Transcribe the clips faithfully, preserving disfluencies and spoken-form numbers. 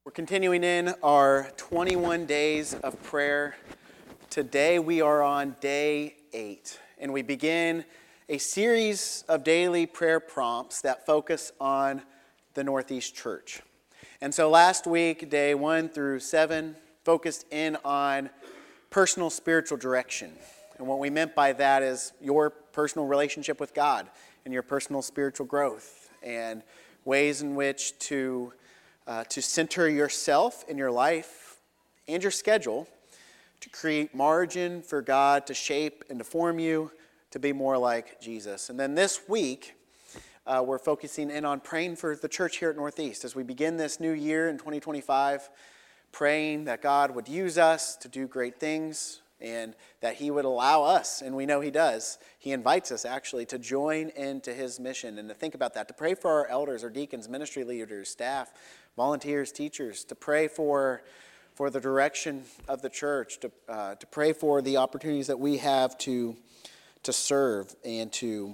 We're continuing in our twenty-one days of prayer. Today we are on day eight, and we begin a series of daily prayer prompts that focus on the Northeast Church. And so last week, day one through seven, focused in on personal spiritual direction. And what we meant by that is your personal relationship with God and your personal spiritual growth and ways in which to Uh, to center yourself in your life and your schedule to create margin for God to shape and to form you to be more like Jesus. And then this week, uh, we're focusing in on praying for the church here at Northeast as we begin this new year in twenty twenty-five, praying that God would use us to do great things and that He would allow us, and we know He does, He invites us actually to join into His mission and to think about that, to pray for our elders, our deacons, ministry leaders, staff, volunteers, teachers, to pray for, for the direction of the church, to, uh, to pray for the opportunities that we have to, to serve and to,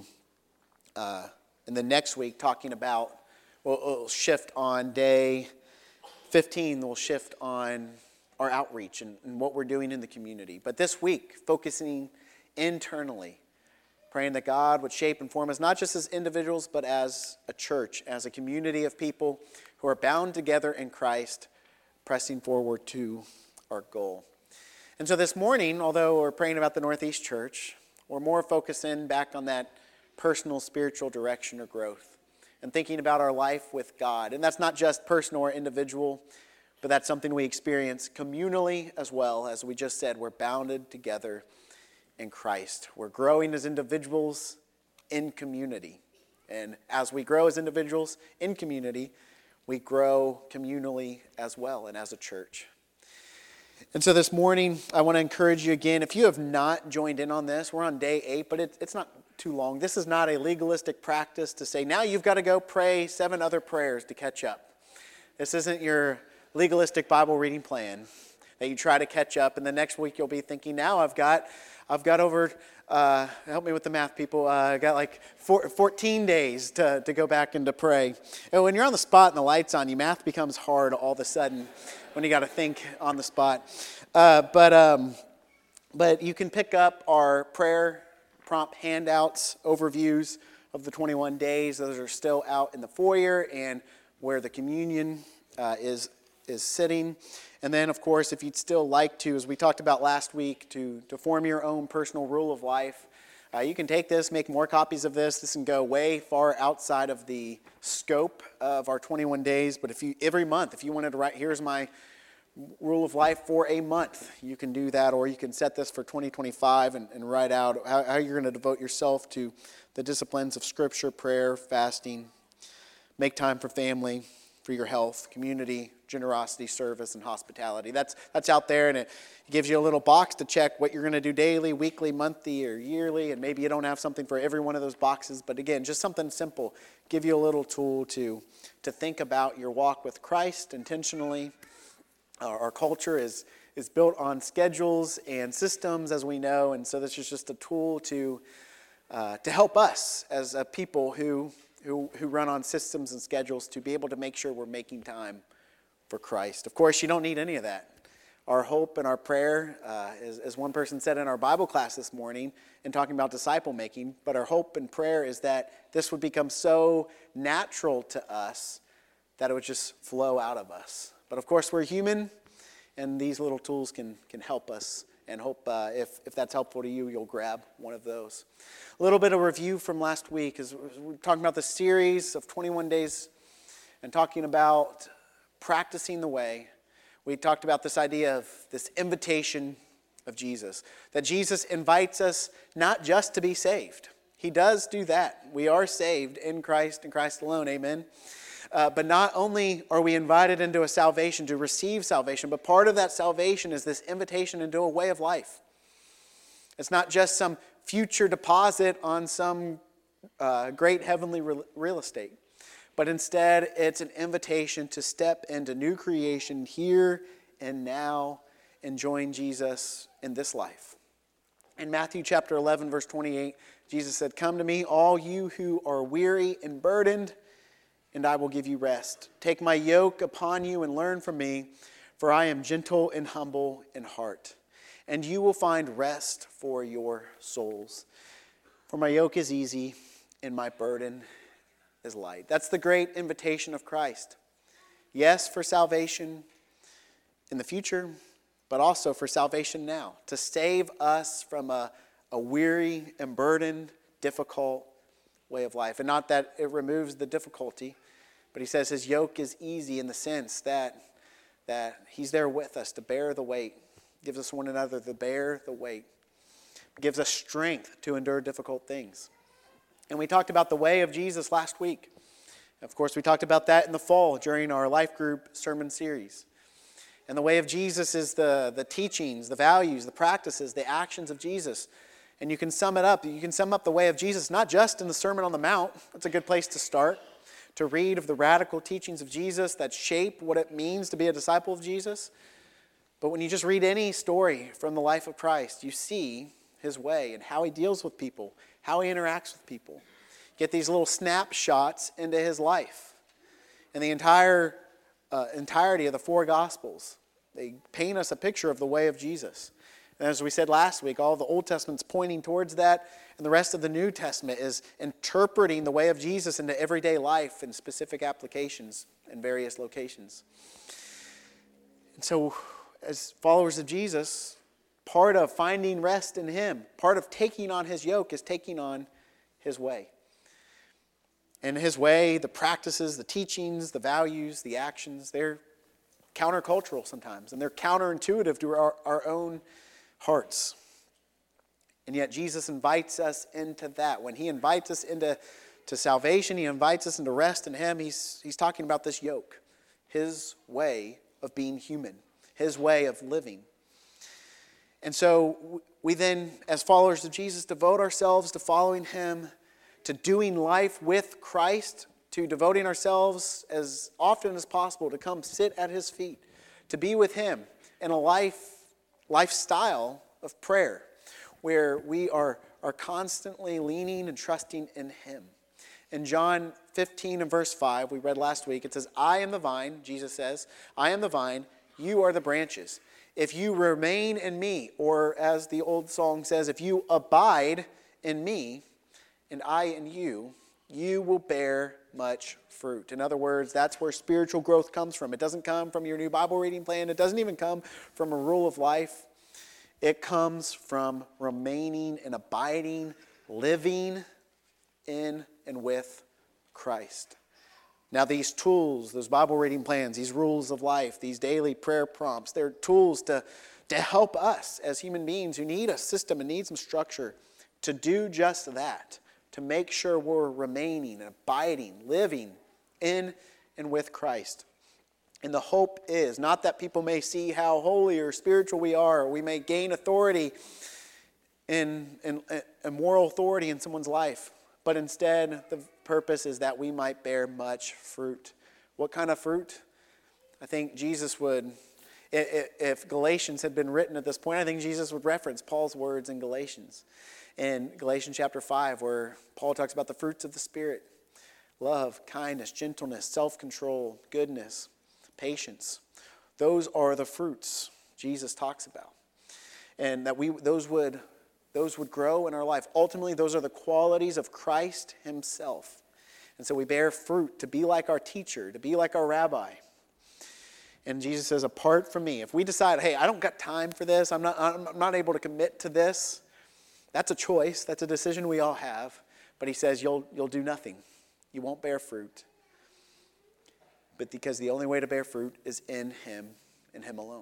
uh, in the next week, talking about, we'll, we'll shift on day fifteen, we'll shift on our outreach and, and what we're doing in the community. But this week, focusing internally, praying that God would shape and form us, not just as individuals, but as a church, as a community of people who are bound together in Christ, pressing forward to our goal. And so this morning, although we're praying about the Northeast Church, we're more focusing back on that personal spiritual direction or growth and thinking about our life with God. And that's not just personal or individual, but that's something we experience communally as well. As we just said, we're bounded together in Christ. We're growing as individuals in community. And as we grow as individuals in community, we grow communally as well and as a church. And so this morning, I want to encourage you again, if you have not joined in on this, we're on day eight, but it, it's not too long. This is not a legalistic practice to say, now you've got to go pray seven other prayers to catch up. This isn't your legalistic Bible reading plan that you try to catch up, and the next week you'll be thinking, now I've got I've got over, uh, help me with the math, people, uh, I got like four, fourteen days to, to go back and to pray. And when you're on the spot and the light's on you, math becomes hard all of a sudden when you got to think on the spot. Uh, but um, but you can pick up our prayer prompt handouts, overviews of the twenty-one days. Those are still out in the foyer and where the communion uh, is is sitting. And then, of course, if you'd still like to, as we talked about last week, to, to form your own personal rule of life, uh, you can take this, make more copies of this. This can go way far outside of the scope of our twenty-one days. But if you every month, if you wanted to write, here's my rule of life for a month, you can do that. Or you can set this for twenty twenty-five and, and write out how, how you're going to devote yourself to the disciplines of Scripture, prayer, fasting, make time for family, for your health, community, generosity, service, and hospitality. That's that's out there, and it gives you a little box to check what you're going to do daily, weekly, monthly, or yearly, and maybe you don't have something for every one of those boxes, but again, just something simple. Give you a little tool to, to think about your walk with Christ intentionally. Our, our culture is, is built on schedules and systems, as we know, and so this is just a tool to, uh, to help us as a people who Who, who run on systems and schedules to be able to make sure we're making time for Christ. Of course, you don't need any of that. Our hope and our prayer, uh, as, as one person said in our Bible class this morning in talking about disciple making, but our hope and prayer is that this would become so natural to us that it would just flow out of us. But of course, we're human, and these little tools can, can help us. And hope uh, if, if that's helpful to you, you'll grab one of those. A little bit of review from last week as we're talking about the series of twenty-one days and talking about practicing the way. We talked about this idea of this invitation of Jesus, that Jesus invites us not just to be saved. He does do that. We are saved in Christ and Christ alone, amen. Uh, but not only are we invited into a salvation to receive salvation, but part of that salvation is this invitation into a way of life. It's not just some future deposit on some uh, great heavenly re- real estate, but instead it's an invitation to step into new creation here and now, enjoying Jesus in this life. In Matthew chapter eleven, verse twenty-eight, Jesus said, "Come to me, all you who are weary and burdened, and I will give you rest. Take my yoke upon you and learn from me, for I am gentle and humble in heart, and you will find rest for your souls. For my yoke is easy and my burden is light. That's the great invitation of Christ. Yes, for salvation in the future, but also for salvation now, to save us from a, a weary and burdened, difficult way of life. And not that it removes the difficulty, but he says his yoke is easy in the sense that, that he's there with us to bear the weight, gives us one another to bear the weight, gives us strength to endure difficult things. And we talked about the way of Jesus last week. Of course, we talked about that in the fall during our life group sermon series. And the way of Jesus is the, the teachings, the values, the practices, the actions of Jesus. And you can sum it up. You can sum up the way of Jesus not just in the Sermon on the Mount. That's a good place to start, to read of the radical teachings of Jesus that shape what it means to be a disciple of Jesus. But when you just read any story from the life of Christ, you see his way and how he deals with people, how he interacts with people. Get these little snapshots into his life. And the entire uh, entirety of the four Gospels, they paint us a picture of the way of Jesus. And as we said last week, all the Old Testament's pointing towards that, and the rest of the New Testament is interpreting the way of Jesus into everyday life and specific applications in various locations. And so, as followers of Jesus, part of finding rest in him, part of taking on his yoke is taking on his way. And his way, the practices, the teachings, the values, the actions, they're countercultural sometimes, and they're counterintuitive to our, our own hearts. And yet Jesus invites us into that. When he invites us into to salvation, he invites us into rest in him. He's, he's talking about this yoke, his way of being human, his way of living. And so we then, as followers of Jesus, devote ourselves to following him, to doing life with Christ, to devoting ourselves as often as possible to come sit at his feet, to be with him in a life lifestyle of prayer where we are, are constantly leaning and trusting in him. In John fifteen and verse five, we read last week, it says, I am the vine, Jesus says, I am the vine, you are the branches. If you remain in me, or as the old song says, if you abide in me and I in you, you will bear much fruit. In other words, that's where spiritual growth comes from. It doesn't come from your new Bible reading plan. It doesn't even come from a rule of life. It comes from remaining and abiding, living in and with Christ. Now these tools, those Bible reading plans, these rules of life, these daily prayer prompts, they're tools to, to help us as human beings who need a system and need some structure to do just that, to make sure we're remaining and abiding, living in and with Christ. And the hope is not that people may see how holy or spiritual we are, or we may gain authority in, in, in moral authority in someone's life, but instead the purpose is that we might bear much fruit. What kind of fruit? I think Jesus would, if Galatians had been written at this point, I think Jesus would reference Paul's words in Galatians. In Galatians chapter five, where Paul talks about the fruits of the Spirit: love, kindness, gentleness, self-control, goodness, patience. Those are the fruits Jesus talks about. And that we those would those would grow in our life. Ultimately, those are the qualities of Christ himself. And so we bear fruit to be like our teacher, to be like our rabbi. And Jesus says, apart from me, if we decide, hey, I don't got time for this, I'm not, I'm not able to commit to this, that's a choice. That's a decision we all have. But he says you'll you'll do nothing. You won't bear fruit. But because the only way to bear fruit is in him, in him alone.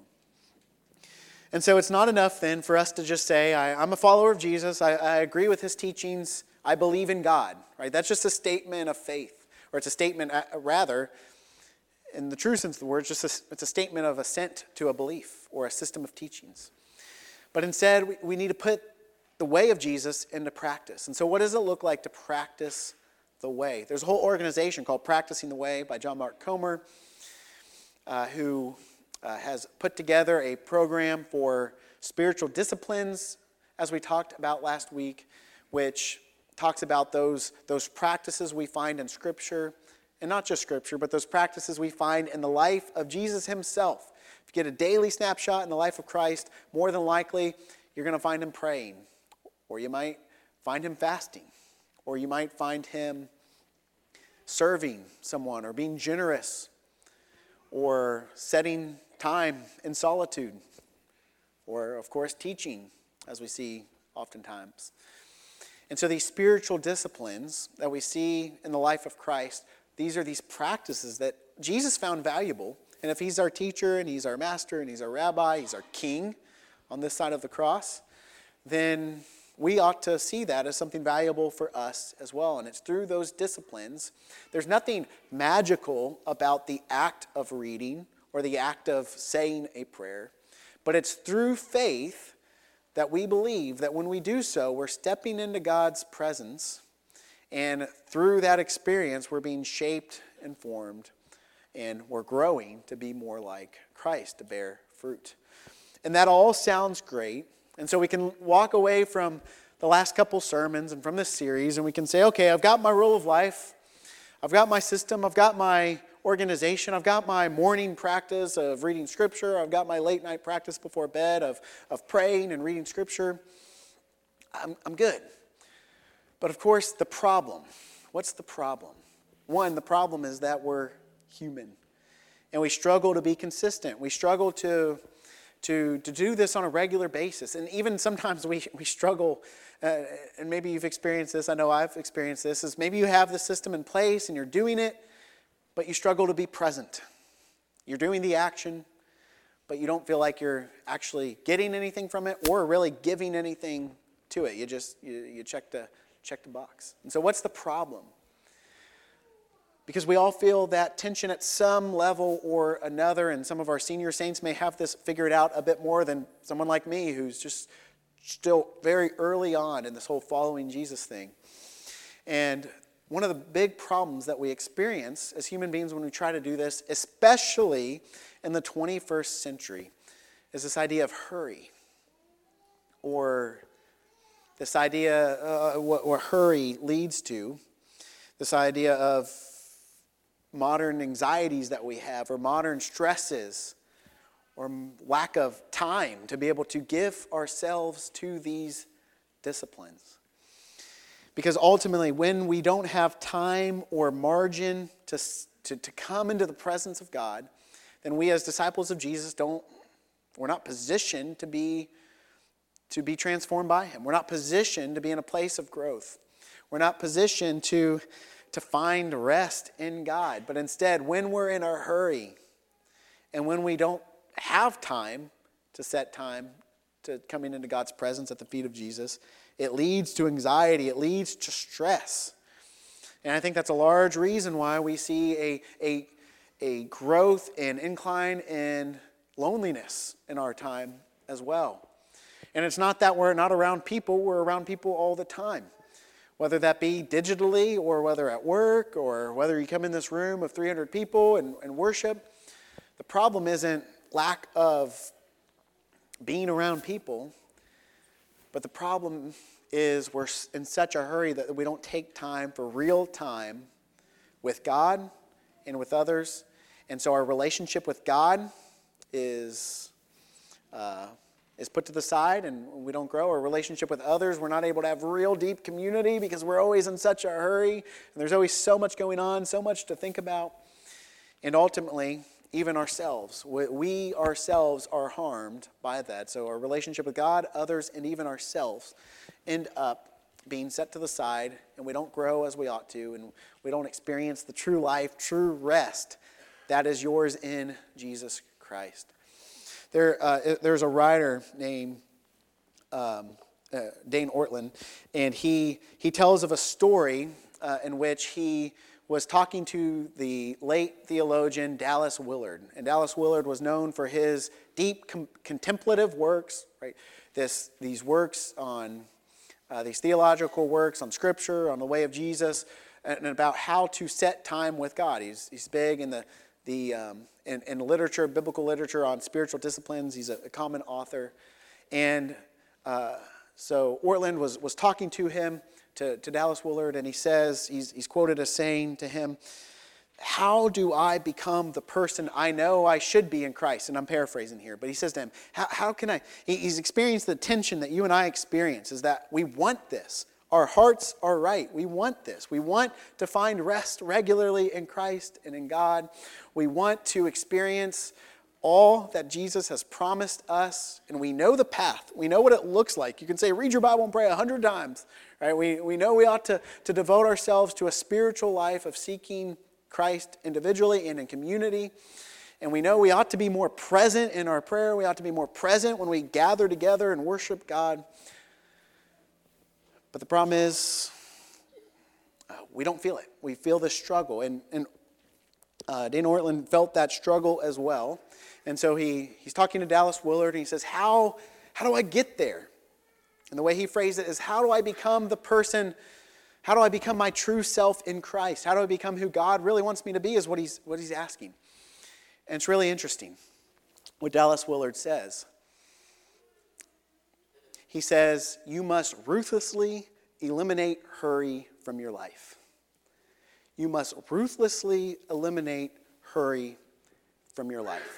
And so it's not enough then for us to just say, I, I'm a follower of Jesus. I, I agree with his teachings. I believe in God. Right? That's just a statement of faith. Or it's a statement, uh, rather, in the true sense of the word, it's just a, it's a statement of assent to a belief or a system of teachings. But instead, we, we need to put the way of Jesus into practice. And so what does it look like to practice the way? There's a whole organization called Practicing the Way by John Mark Comer, uh, who uh, has put together a program for spiritual disciplines, as we talked about last week, which talks about those, those practices we find in Scripture and not just Scripture, but those practices we find in the life of Jesus himself. If you get a daily snapshot in the life of Christ, more than likely you're going to find him praying, or you might find him fasting, or you might find him serving someone, or being generous, or setting time in solitude, or, of course, teaching, as we see oftentimes. And so these spiritual disciplines that we see in the life of Christ, these are these practices that Jesus found valuable. And if he's our teacher, and he's our master, and he's our rabbi, he's our king on this side of the cross, then we ought to see that as something valuable for us as well. And it's through those disciplines. There's nothing magical about the act of reading or the act of saying a prayer, but it's through faith that we believe that when we do so, we're stepping into God's presence, and through that experience, we're being shaped and formed, and we're growing to be more like Christ, to bear fruit. And that all sounds great, and so we can walk away from the last couple sermons and from this series, and we can say, okay, I've got my rule of life, I've got my system, I've got my organization, I've got my morning practice of reading Scripture, I've got my late night practice before bed of, of praying and reading Scripture. I'm, I'm good. But of course, the problem. What's the problem? One, the problem is that we're human. And we struggle to be consistent. We struggle to, to, to do this on a regular basis. And even sometimes we, we struggle, uh, and maybe you've experienced this, I know I've experienced this, is maybe you have the system in place and you're doing it, but you struggle to be present. You're doing the action, but you don't feel like you're actually getting anything from it or really giving anything to it. You just you, you check the check the box. And so what's the problem? Because we all feel that tension at some level or another, and some of our senior saints may have this figured out a bit more than someone like me who's just still very early on in this whole following Jesus thing. And one of the big problems that we experience as human beings when we try to do this, especially in the twenty-first century, is this idea of hurry. Or this idea, uh, what, what hurry leads to, this idea of modern anxieties that we have, or modern stresses, or lack of time to be able to give ourselves to these disciplines. Because ultimately, when we don't have time or margin to, to, to come into the presence of God, then we as disciples of Jesus don't, we're not positioned to be, to be transformed by him. We're not positioned to be in a place of growth. We're not positioned to, to find rest in God. But instead, when we're in a hurry, and when we don't have time to set time to coming into God's presence at the feet of Jesus, it leads to anxiety. It leads to stress. And I think that's a large reason why we see a, a, a growth and incline in loneliness in our time as well. And it's not that we're not around people. We're around people all the time. Whether that be digitally, or whether at work, or whether you come in this room of three hundred people and, and worship. The problem isn't lack of being around people. But the problem is we're in such a hurry that we don't take time for real time with God and with others. And so our relationship with God is uh, is put to the side, and we don't grow. Our relationship with others, we're not able to have real deep community because we're always in such a hurry. And there's always so much going on, so much to think about. And ultimately, even ourselves, we ourselves are harmed by that. So our relationship with God, others, and even ourselves end up being set to the side, and we don't grow as we ought to, and we don't experience the true life, true rest that is yours in Jesus Christ. There, uh, there's a writer named um, uh, Dane Ortlund, and he he tells of a story uh, in which he was talking to the late theologian Dallas Willard. And Dallas Willard was known for his deep com- contemplative works, right? This these works on uh, these theological works on Scripture, on the way of Jesus, and about how to set time with God. He's he's big in the the um, in, in literature, biblical literature on spiritual disciplines. He's a, a common author, and uh, so Ortlund was was talking to him. To, to Dallas Willard, and he says, he's, he's quoted as saying to him how do I become the person I know I should be in Christ? And I'm paraphrasing here, but he says to him, how, how can I? He, he's experienced the tension that you and I experience, is that we want this. Our hearts are right. We want this. We want to find rest regularly in Christ and in God. We want to experience all that Jesus has promised us, and we know the path. We know what it looks like. You can say, read your Bible and pray a hundred times. Right? We, we know we ought to, to devote ourselves to a spiritual life of seeking Christ individually and in community. And we know we ought to be more present in our prayer. We ought to be more present when we gather together and worship God. But the problem is, uh, we don't feel it. We feel the struggle. And, and uh, Dane Ortlund felt that struggle as well. And so he, he's talking to Dallas Willard, and he says, how, how do I get there? And the way he phrased it is, how do I become the person, how do I become my true self in Christ? How do I become who God really wants me to be, is what he's, what he's asking. And it's really interesting what Dallas Willard says. He says, you must ruthlessly eliminate hurry from your life. You must ruthlessly eliminate hurry from your life.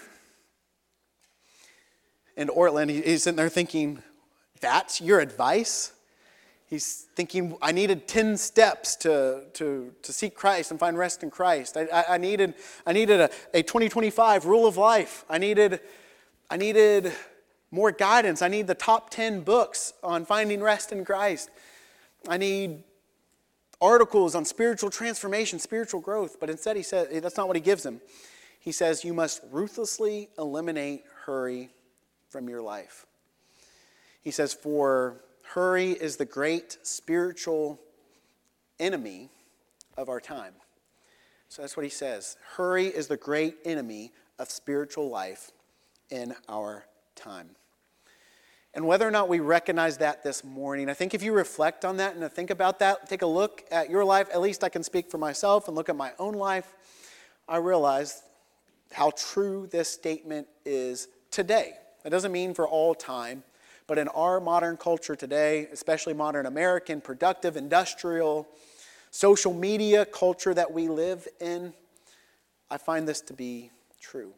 And Ortlund, he's sitting there thinking, that's your advice? He's thinking, I needed ten steps to, to, to seek Christ and find rest in Christ. I, I, I needed, I needed a, a twenty twenty-five rule of life. I needed, I needed more guidance. I need the top ten books on finding rest in Christ. I need articles on spiritual transformation, spiritual growth. But instead, he said, that's not what he gives him. He says, you must ruthlessly eliminate hurry from your life. He says, for hurry is the great spiritual enemy of our time. So that's what he says. Hurry is the great enemy of spiritual life in our time. And whether or not we recognize that this morning, I think if you reflect on that and think about that, take a look at your life, at least I can speak for myself and look at my own life, I realize how true this statement is today. That doesn't mean for all time, but in our modern culture today, especially modern American, productive, industrial, social media culture that we live in, I find this to be true.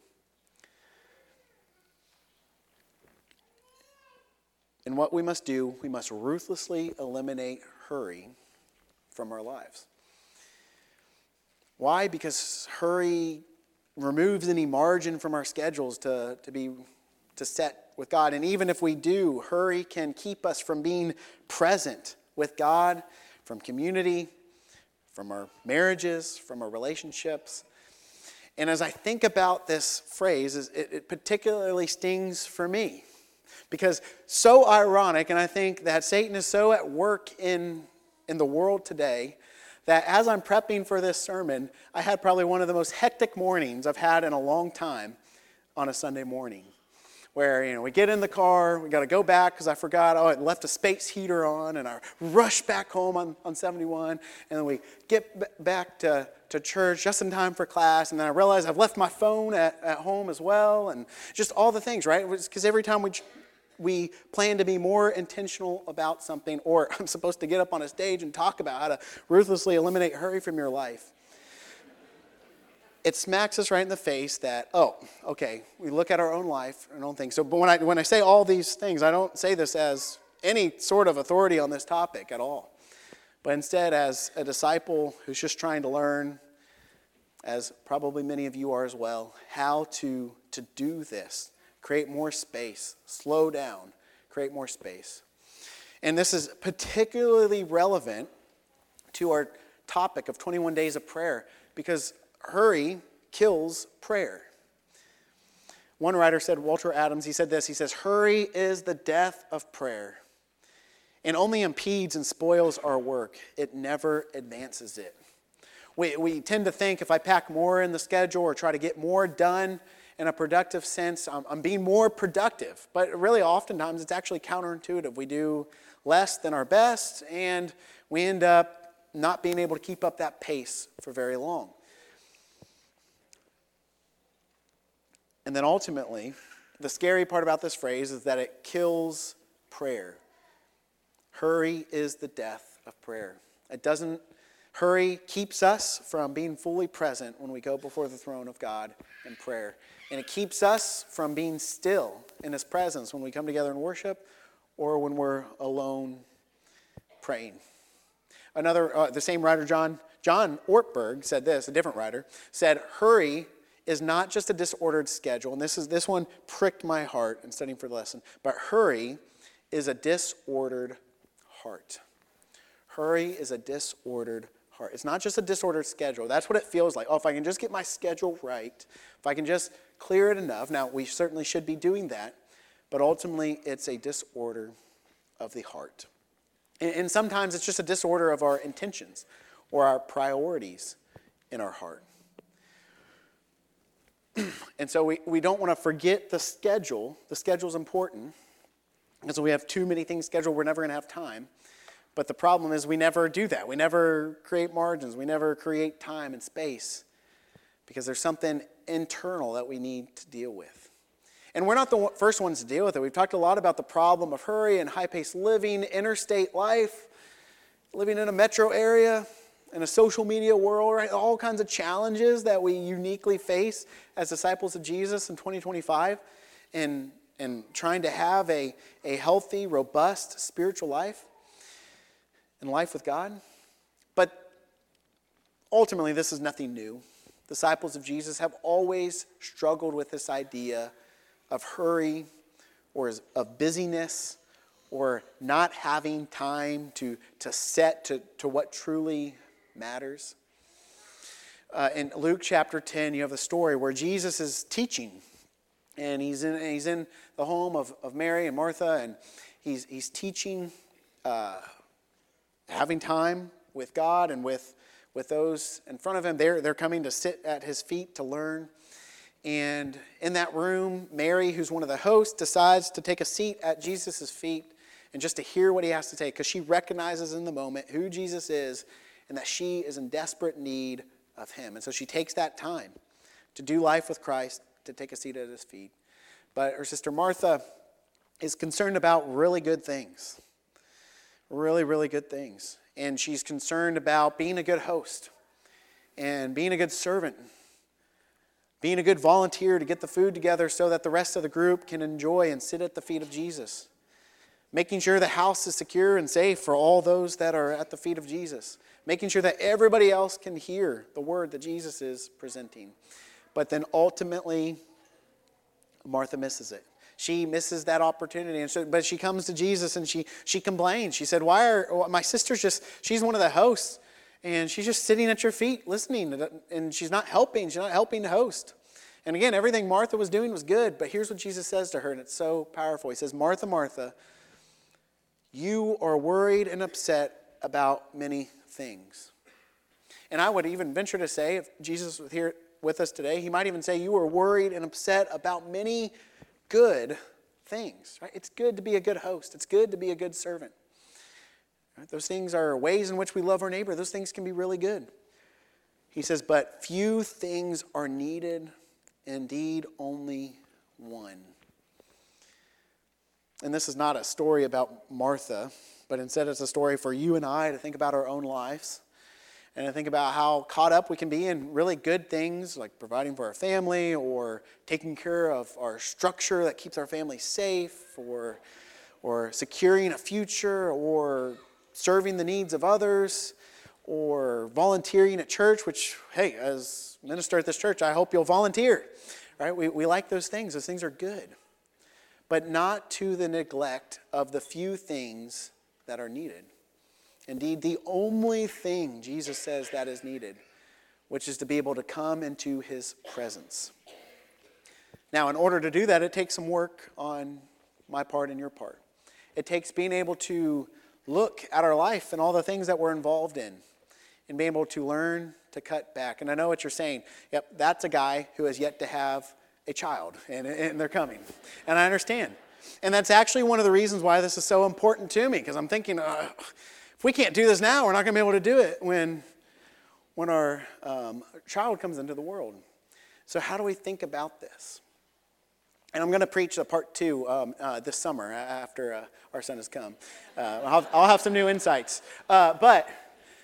And what we must do, we must ruthlessly eliminate hurry from our lives. Why? Because hurry removes any margin from our schedules to, to be to set with God. And even if we do, hurry can keep us from being present with God, from community, from our marriages, from our relationships. And as I think about this phrase, it, it particularly stings for me. Because so ironic, and I think that Satan is so at work in, in the world today, that as I'm prepping for this sermon, I had probably one of the most hectic mornings I've had in a long time on a Sunday morning. Where, you know, we get in the car, we got to go back because I forgot, oh, I left a space heater on, and I rush back home on, on seventy-one, and then we get b- back to, to church just in time for class, and then I realize I've left my phone at, at home as well, and just all the things, right? Because every time we we plan to be more intentional about something, or I'm supposed to get up on a stage and talk about how to ruthlessly eliminate hurry from your life, it smacks us right in the face that, oh, okay, we look at our own life and our own things. So but when I when I say all these things, I don't say this as any sort of authority on this topic at all. But instead as a disciple who's just trying to learn, as probably many of you are as well, how to, to do this. Create more space. Slow down. Create more space. And this is particularly relevant to our topic of twenty-one days of prayer, because hurry kills prayer. One writer said, Walter Adams, he said this, he says, hurry is the death of prayer. It only impedes and spoils our work. It never advances it. We, we tend to think if I pack more in the schedule or try to get more done in a productive sense, I'm, I'm being more productive. But really oftentimes it's actually counterintuitive. We do less than our best, and we end up not being able to keep up that pace for very long. And then ultimately, the scary part about this phrase is that it kills prayer. Hurry is the death of prayer. It doesn't Hurry keeps us from being fully present when we go before the throne of God in prayer. And it keeps us from being still in his presence when we come together in worship or when we're alone praying. Another, uh, the same writer, John, John Ortberg, said this, a different writer, said, hurry is not just a disordered schedule, and this is this one pricked my heart in studying for the lesson, but hurry is a disordered heart. Hurry is a disordered heart. It's not just a disordered schedule. That's what it feels like. Oh, if I can just get my schedule right, if I can just clear it enough. Now, we certainly should be doing that, but ultimately it's a disorder of the heart. And, and sometimes it's just a disorder of our intentions or our priorities in our heart. And so we, we don't want to forget the schedule. The schedule is important. Because we have too many things scheduled, we're never going to have time. But the problem is we never do that. We never create margins. We never create time and space. Because there's something internal that we need to deal with. And we're not the first ones to deal with it. We've talked a lot about the problem of hurry and high-paced living, interstate life, living in a metro area, in a social media world, right? All kinds of challenges that we uniquely face as disciples of Jesus in twenty twenty-five, and, and trying to have a, a healthy, robust spiritual life and life with God. But ultimately, this is nothing new. Disciples of Jesus have always struggled with this idea of hurry or of busyness or not having time to, to set to, to what truly matters. Uh, in Luke chapter ten, you have the story where Jesus is teaching, and he's in he's in the home of, of Mary and Martha, and he's he's teaching, uh, having time with God and with with those in front of him. They're they're coming to sit at his feet to learn. And in that room, Mary, who's one of the hosts, decides to take a seat at Jesus' feet and just to hear what he has to say, because she recognizes in the moment who Jesus is and that she is in desperate need of him. And so she takes that time to do life with Christ, to take a seat at his feet. But her sister Martha is concerned about really good things. Really, really good things. And she's concerned about being a good host and being a good servant, being a good volunteer to get the food together so that the rest of the group can enjoy and sit at the feet of Jesus. Making sure the house is secure and safe for all those that are at the feet of Jesus. Making sure that everybody else can hear the word that Jesus is presenting. But then ultimately, Martha misses it. She misses that opportunity. And so, but she comes to Jesus and she she complains. She said, why are my sister's just, she's one of the hosts. And she's just sitting at your feet listening. And she's not helping. She's not helping to host. And again, everything Martha was doing was good. But here's what Jesus says to her, and it's so powerful. He says, Martha, Martha, you are worried and upset about many things. And I would even venture to say, if Jesus was here with us today, he might even say you are worried and upset about many good things. Right? It's good to be a good host. It's good to be a good servant. Right? Those things are ways in which we love our neighbor. Those things can be really good. He says, but few things are needed, indeed only one. And this is not a story about Martha, but instead it's a story for you and I to think about our own lives and to think about how caught up we can be in really good things like providing for our family or taking care of our structure that keeps our family safe or, or securing a future or serving the needs of others or volunteering at church, which, hey, as minister at this church, I hope you'll volunteer. Right? We, we like those things. Those things are good. But not to the neglect of the few things that are needed. Indeed, the only thing Jesus says that is needed, which is to be able to come into his presence. Now, in order to do that, it takes some work on my part and your part. It takes being able to look at our life and all the things that we're involved in and being able to learn to cut back. And I know what you're saying. Yep, that's a guy who has yet to have a child, and, and they're coming. And I understand. And that's actually one of the reasons why this is so important to me, because I'm thinking, uh, if we can't do this now, we're not going to be able to do it when, when our um, child comes into the world. So how do we think about this? And I'm going to preach a part two um, uh, this summer after uh, our son has come. Uh, I'll, I'll have some new insights. Uh, but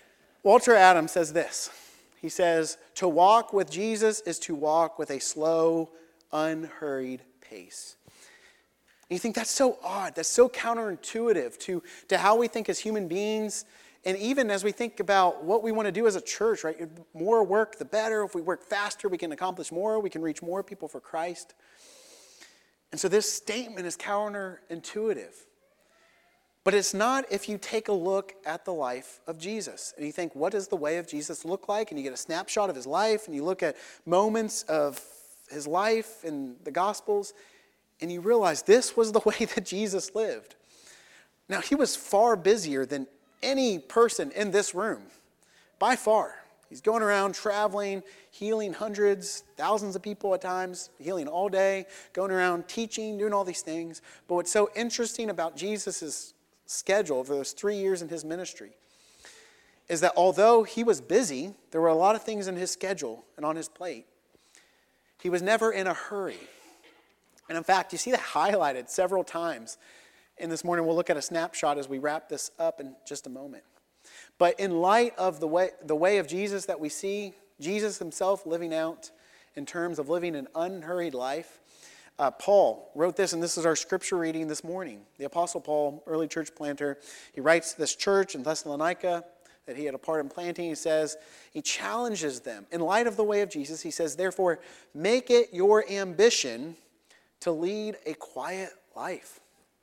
Walter Adams says this. He says, to walk with Jesus is to walk with a slow, unhurried pace. And you think that's so odd, that's so counterintuitive to, to how we think as human beings, and even as we think about what we want to do as a church, right? The more work, the better. If we work faster, we can accomplish more, we can reach more people for Christ. And so this statement is counterintuitive. But it's not if you take a look at the life of Jesus and you think, what does the way of Jesus look like? And you get a snapshot of his life and you look at moments of his life in the Gospels and you realize this was the way that Jesus lived. Now, he was far busier than any person in this room, by far. He's going around traveling, healing hundreds, thousands of people at times, healing all day, going around teaching, doing all these things. But what's so interesting about Jesus' schedule for those three years in his ministry is that although he was busy, there were a lot of things in his schedule and on his plate. He was never in a hurry. And in fact, you see that highlighted several times. And this morning we'll look at a snapshot as we wrap this up in just a moment. But in light of the way, the way of Jesus that we see, Jesus himself living out in terms of living an unhurried life, Uh, Paul wrote this, and this is our scripture reading this morning. The Apostle Paul, early church planter, he writes to this church in Thessalonica that he had a part in planting. He says, he challenges them. In light of the way of Jesus, he says, therefore, make it your ambition to lead a quiet life.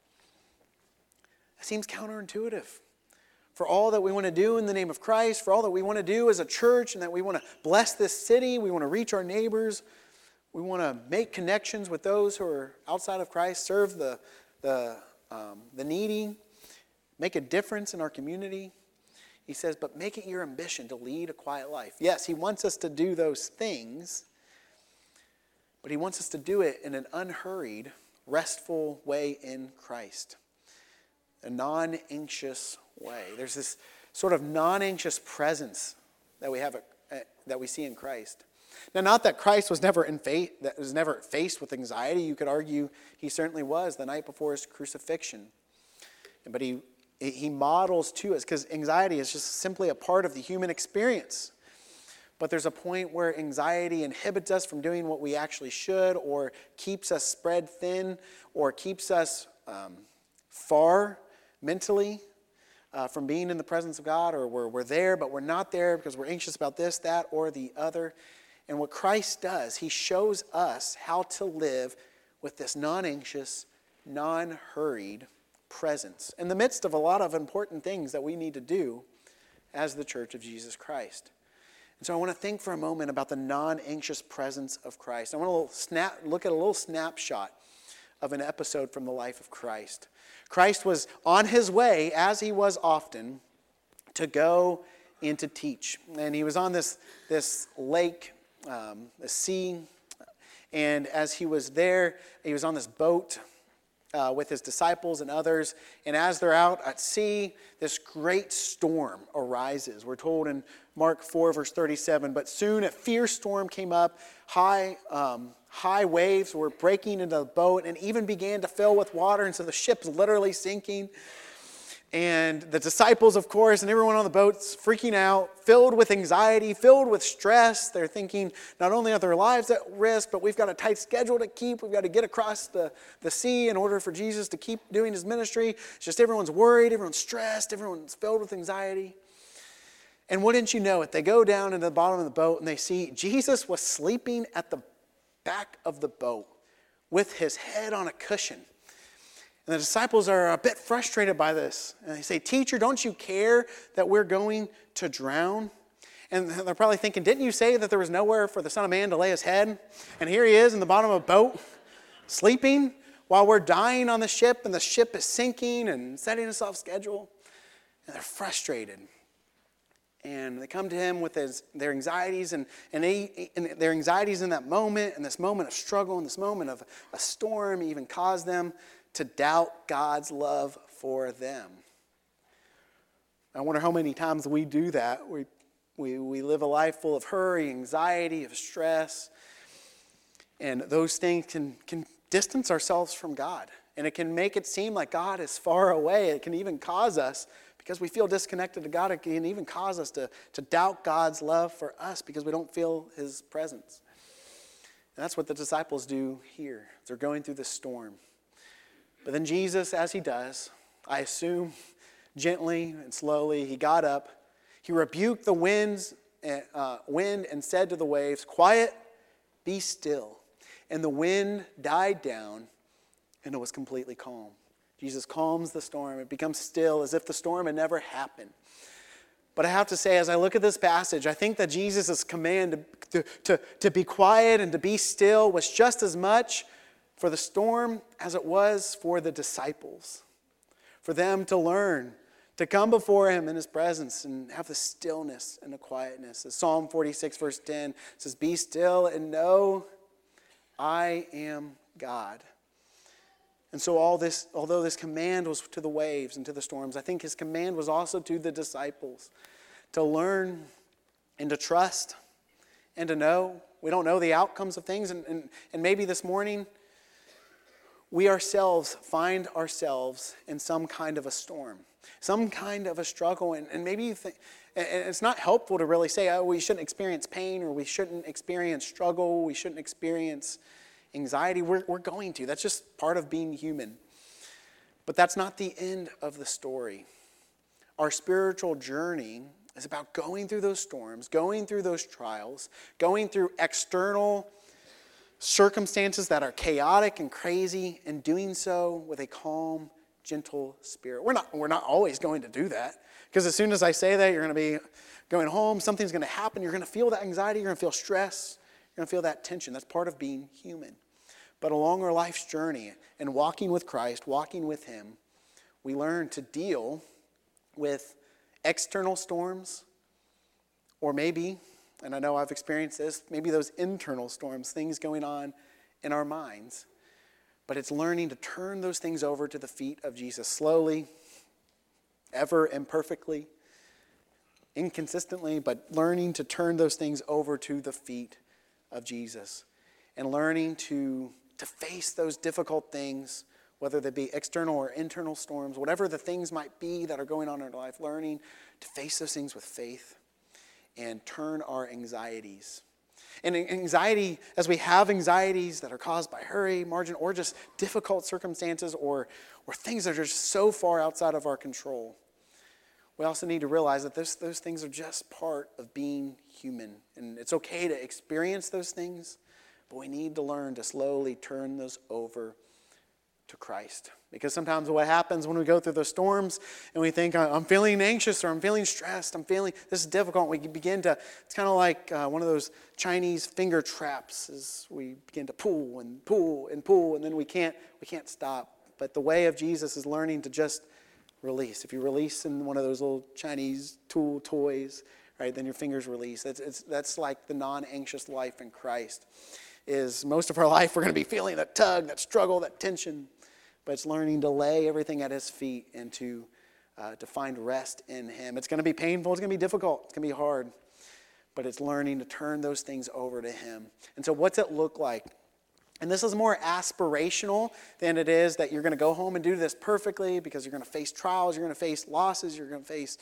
That seems counterintuitive. For all that we want to do in the name of Christ, for all that we want to do as a church, and that we want to bless this city, we want to reach our neighbors, we want to make connections with those who are outside of Christ, serve the, the, um, the needy, make a difference in our community. He says, but make it your ambition to lead a quiet life. Yes, he wants us to do those things, but he wants us to do it in an unhurried, restful way in Christ. A non-anxious way. There's this sort of non-anxious presence that we have, that we see in Christ. Now, not that Christ was never in fa- that was never faced with anxiety. You could argue he certainly was the night before his crucifixion. But he he models to us, because anxiety is just simply a part of the human experience. But there's a point where anxiety inhibits us from doing what we actually should, or keeps us spread thin, or keeps us um, far mentally uh, from being in the presence of God, or we're, we're there, but we're not there because we're anxious about this, that, or the other. And what Christ does, he shows us how to live with this non-anxious, non-hurried presence in the midst of a lot of important things that we need to do as the Church of Jesus Christ. And so I want to think for a moment about the non-anxious presence of Christ. I want to little snap, look at a little snapshot of an episode from the life of Christ. Christ was on his way, as he was often, to go and to teach. And he was on this, this lake, um, the sea, and as he was there, he was on this boat uh, with his disciples and others, and as they're out at sea, this great storm arises. We're told in Mark four, verse thirty-seven, but soon a fierce storm came up, high um, high waves were breaking into the boat and even began to fill with water, and so the ship's literally sinking. And the disciples, of course, and everyone on the boat's freaking out, filled with anxiety, filled with stress. They're thinking not only are their lives at risk, but we've got a tight schedule to keep. We've got to get across the, the sea in order for Jesus to keep doing his ministry. It's just everyone's worried, everyone's stressed, everyone's filled with anxiety. And wouldn't you know it, they go down into the bottom of the boat and they see Jesus was sleeping at the back of the boat with his head on a cushion. And the disciples are a bit frustrated by this. And they say, "Teacher, don't you care that we're going to drown?" And they're probably thinking, "Didn't you say that there was nowhere for the Son of Man to lay his head? And here he is in the bottom of a boat, sleeping, while we're dying on the ship, and the ship is sinking and setting us off schedule." And they're frustrated. And they come to him with his, their anxieties, and, and, they, and their anxieties in that moment, and this moment of struggle, and this moment of a storm even caused them to doubt God's love for them. I wonder how many times we do that. We, we, we live a life full of hurry, anxiety, of stress, and those things can, can distance ourselves from God. And it can make it seem like God is far away. It can even cause us, Because we feel disconnected to God, it can even cause us to, to doubt God's love for us because we don't feel his presence. And that's what the disciples do here. They're going through this storm. But then Jesus, as he does, I assume, gently and slowly, he got up. He rebuked the winds, uh, wind and said to the waves, "Quiet, be still." And the wind died down, and it was completely calm. Jesus calms the storm. It becomes still, as if the storm had never happened. But I have to say, as I look at this passage, I think that Jesus' command to, to, to be quiet and to be still was just as much for the storm as it was for the disciples. For them to learn, to come before him in his presence and have the stillness and the quietness. As Psalm forty-six verse ten says, "Be still and know I am God." And so all this, although this command was to the waves and to the storms, I think his command was also to the disciples to learn and to trust and to know. We don't know the outcomes of things, and, and, and maybe this morning we ourselves find ourselves in some kind of a storm, some kind of a struggle, and, and maybe you think, and it's not helpful to really say, oh, we shouldn't experience pain, or we shouldn't experience struggle, we shouldn't experience anxiety. We're, we're going to. That's just part of being human. But that's not the end of the story. Our spiritual journey is about going through those storms, going through those trials, going through external circumstances that are chaotic and crazy, and doing so with a calm, gentle spirit. We're not, we're not always going to do that, because as soon as I say that, you're going to be going home, something's going to happen, you're going to feel that anxiety, you're going to feel stress, you're going to feel that tension. That's part of being human. But along our life's journey and walking with Christ, walking with him, we learn to deal with external storms, or maybe, and I know I've experienced this, maybe those internal storms, things going on in our minds. But it's learning to turn those things over to the feet of Jesus slowly, ever imperfectly, inconsistently, but learning to turn those things over to the feet of Jesus, and learning to, to face those difficult things, whether they be external or internal storms, whatever the things might be that are going on in our life, learning to face those things with faith and turn our anxieties. And anxiety, as we have anxieties that are caused by hurry, margin, or just difficult circumstances, or, or things that are just so far outside of our control, we also need to realize that this, those things are just part of being human. And it's okay to experience those things, but we need to learn to slowly turn those over to Christ. Because sometimes what happens when we go through those storms and we think, I'm feeling anxious, or I'm feeling stressed, I'm feeling, this is difficult. We begin to, it's kind of like uh, one of those Chinese finger traps, as we begin to pull and pull and pull, and then we can't, we can't stop. But the way of Jesus is learning to just release. If you release in one of those little Chinese tool toys, right, then your fingers release. That's, it's, that's like the non-anxious life in Christ. Is most of our life we're going to be feeling that tug, that struggle, that tension. But it's learning to lay everything at his feet and to, uh, to find rest in him. It's going to be painful. It's going to be difficult. It's going to be hard. But it's learning to turn those things over to him. And so what's it look like? And this is more aspirational than it is that you're going to go home and do this perfectly, because you're going to face trials, you're going to face losses, you're going to face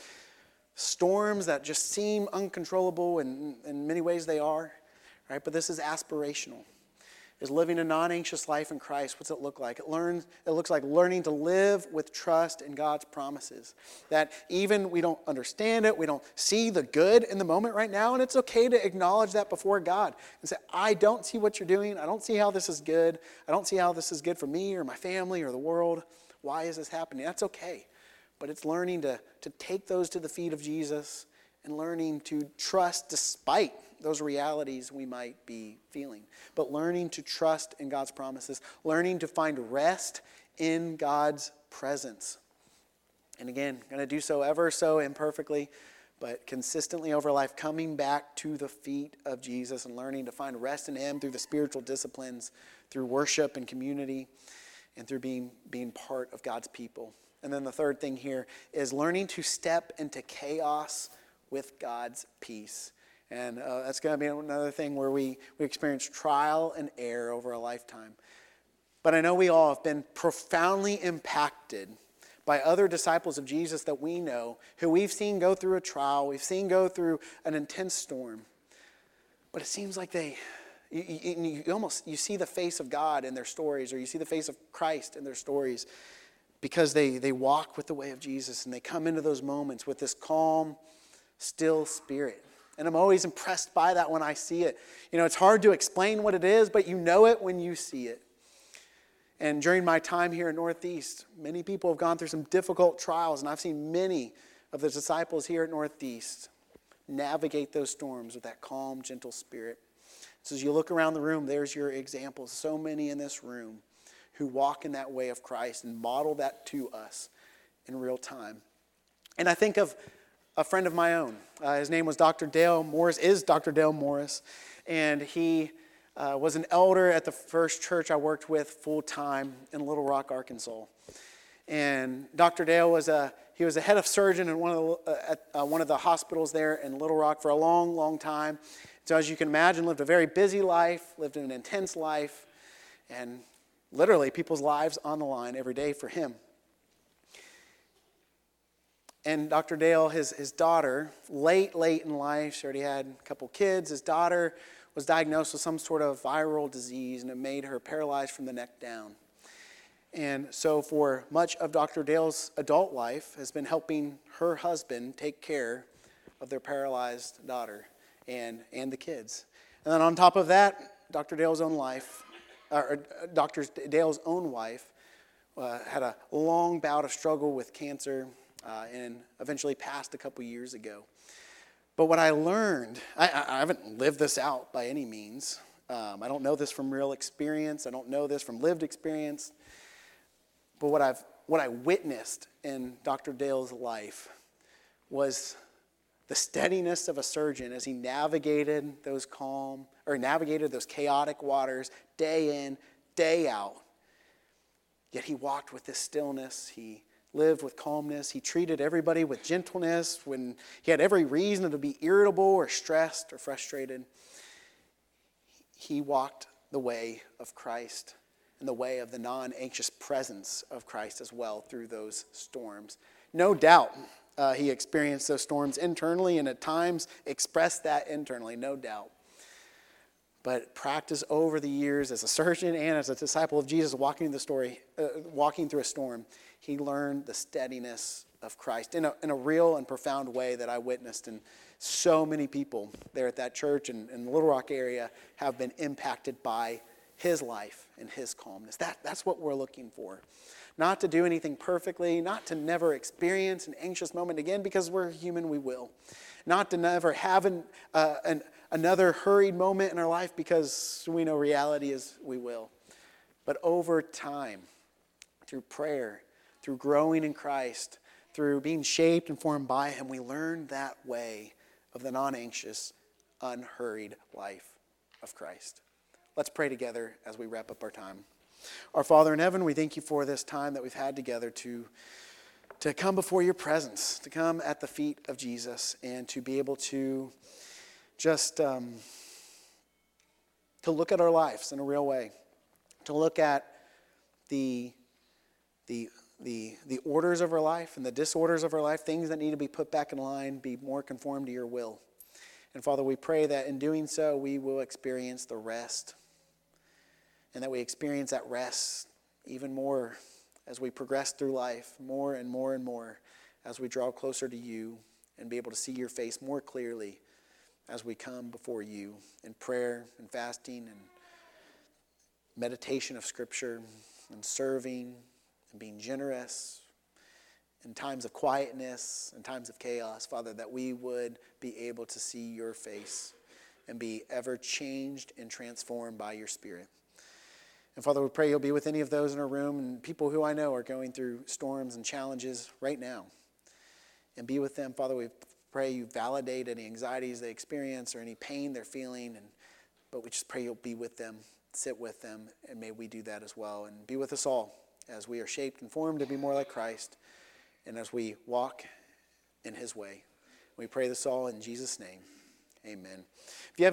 storms that just seem uncontrollable, and in many ways they are. Right? But this is aspirational. Is living a non-anxious life in Christ. What's it look like? It learns. It looks like learning to live with trust in God's promises. That even we don't understand it, we don't see the good in the moment right now, and it's okay to acknowledge that before God and say, I don't see what you're doing. I don't see how this is good. I don't see how this is good for me or my family or the world. Why is this happening? That's okay. But it's learning to, to take those to the feet of Jesus and learning to trust despite those realities we might be feeling. But learning to trust in God's promises. Learning to find rest in God's presence. And again, going to do so ever so imperfectly, but consistently over life, coming back to the feet of Jesus and learning to find rest in him through the spiritual disciplines, through worship and community, and through being, being part of God's people. And then the third thing here is learning to step into chaos with God's peace. And uh, that's going to be another thing where we, we experience trial and error over a lifetime. But I know we all have been profoundly impacted by other disciples of Jesus that we know, who we've seen go through a trial, we've seen go through an intense storm. But it seems like they, you, you, you almost, you see the face of God in their stories, or you see the face of Christ in their stories, because they, they walk with the way of Jesus, and they come into those moments with this calm, still spirit. And I'm always impressed by that when I see it. You know, it's hard to explain what it is, but you know it when you see it. And during my time here at Northeast, many people have gone through some difficult trials, and I've seen many of the disciples here at Northeast navigate those storms with that calm, gentle spirit. So as you look around the room, there's your examples. So many in this room who walk in that way of Christ and model that to us in real time. And I think of a friend of my own. Uh, his name was Doctor Dale Morris, is Doctor Dale Morris, and he uh, was an elder at the first church I worked with full-time in Little Rock, Arkansas. And Doctor Dale was a he was a head of surgeon in one of the, uh, at uh, one of the hospitals there in Little Rock for a long, long time. So as you can imagine, lived a very busy life, lived an intense life, and literally people's lives on the line every day for him. And Doctor Dale, his, his daughter, late, late in life, she already had a couple kids. His daughter was diagnosed with some sort of viral disease, and it made her paralyzed from the neck down. And so for much of Doctor Dale's adult life has been helping her husband take care of their paralyzed daughter and, and the kids. And then on top of that, Doctor Dale's own life, or Doctor Dale's own wife, uh, had a long bout of struggle with cancer uh, and eventually passed a couple years ago. But what I learned, I, I haven't lived this out by any means. Um, I don't know this from real experience. I don't know this from lived experience. But what I've what I witnessed in Doctor Dale's life was the steadiness of a surgeon as he navigated those calm or navigated those chaotic waters day in, day out. Yet he walked with this stillness. He lived with calmness. He treated everybody with gentleness when he had every reason to be irritable or stressed or frustrated. He walked the way of Christ and the way of the non-anxious presence of Christ as well through those storms. No doubt uh, he experienced those storms internally and at times expressed that internally, no doubt. But practice over the years as a surgeon and as a disciple of Jesus walking the story, uh, walking through a storm, he learned the steadiness of Christ in a, in a real and profound way that I witnessed. And so many people there at that church and in the Little Rock area have been impacted by his life and his calmness. That, that's what we're looking for. Not to do anything perfectly, not to never experience an anxious moment again, because we're human, we will. Not to never have an, uh, an, another hurried moment in our life, because we know reality is we will. But over time, through prayer, through growing in Christ, through being shaped and formed by him, we learn that way of the non-anxious, unhurried life of Christ. Let's pray together as we wrap up our time. Our Father in heaven, we thank you for this time that we've had together to, to come before your presence, to come at the feet of Jesus, and to be able to just um, to look at our lives in a real way, to look at the, the, the, the orders of our life and the disorders of our life, things that need to be put back in line, be more conformed to your will. And Father, we pray that in doing so, we will experience the rest, and that we experience that rest even more as we progress through life, more and more and more as we draw closer to you and be able to see your face more clearly as we come before you in prayer and fasting and meditation of Scripture and serving and being generous in times of quietness and times of chaos, Father, that we would be able to see your face and be ever changed and transformed by your Spirit. And Father, we pray you'll be with any of those in our room and people who I know are going through storms and challenges right now. And be with them. Father, we pray you validate any anxieties they experience or any pain they're feeling. And but we just pray you'll be with them, sit with them, and may we do that as well. And be with us all as we are shaped and formed to be more like Christ and as we walk in his way. We pray this all in Jesus' name. Amen. If you have